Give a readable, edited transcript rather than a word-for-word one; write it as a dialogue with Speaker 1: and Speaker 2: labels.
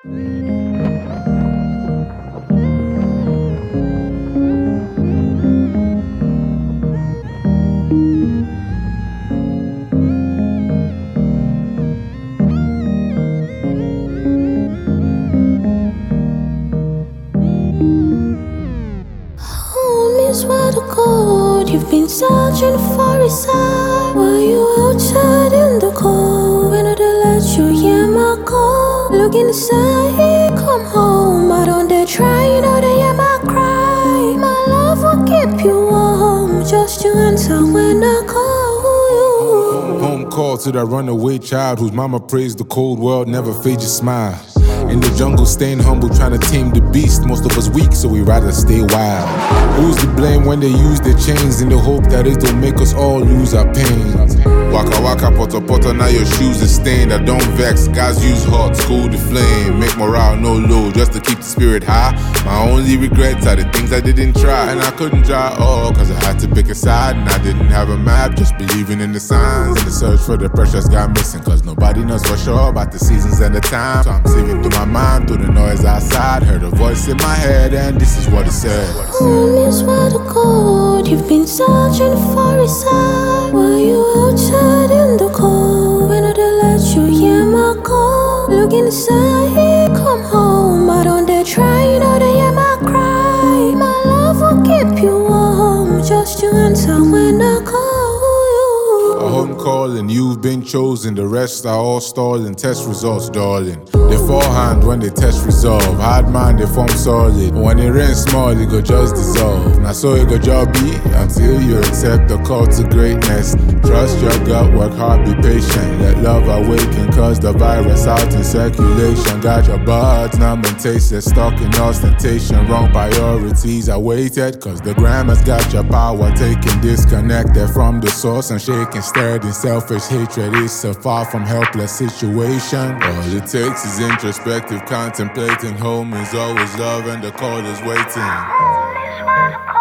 Speaker 1: Home is where to go. You've been searching for a sign. Were you outside in the cold? When did I let you hear my call? Looking to say, come home. I don't dare try, you know they hear my cry. My love will keep you warm, just to answer when I call you.
Speaker 2: Home call to that runaway child whose mama praised the cold world, never fade your smile. In the jungle, staying humble, trying to tame the beast. Most of us weak, so we rather stay wild. Who's to blame when they use their chains in the hope that it don't make us all lose our pain? Waka waka, potter potter, now your shoes are stained. I don't vex, guys use hot, cool the flame. Make morale no low, just to keep the spirit high. My only regrets are the things I didn't try. And I couldn't try all, cause I had to pick a side. And I didn't have a map, just believing in the signs. In the search for the precious got missing, cause nobody knows for sure about the seasons and the time. So I'm saving through my mind, through the noise outside. Heard a voice in my head and this is what it said.
Speaker 1: Home is where to go. You've been searching for a sign. Were you outside in the cold? When did I let you hear my call? Looking to say, come home. I don't dare try, you know they hear my cry. My love will keep you warm, just to answer when I call you.
Speaker 2: A home call and you've been chosen. The rest are all stalling. Test results, darling. They forehand when they test resolve. Hard mind, they form solid. When it rains small, it go just dissolve. Now so it go job be until you accept the call to greatness. Trust your gut, work hard, be patient. Let love awaken, cause the virus out in circulation. Got your buds numb and tasted, stuck in ostentation. Wrong priorities I waited, cause the gram has got your power taken. Disconnected from the source and shaking, stirred in selfish hatred. It's a far from helpless situation. All it takes is introspective contemplating. Home is always love and the call is waiting.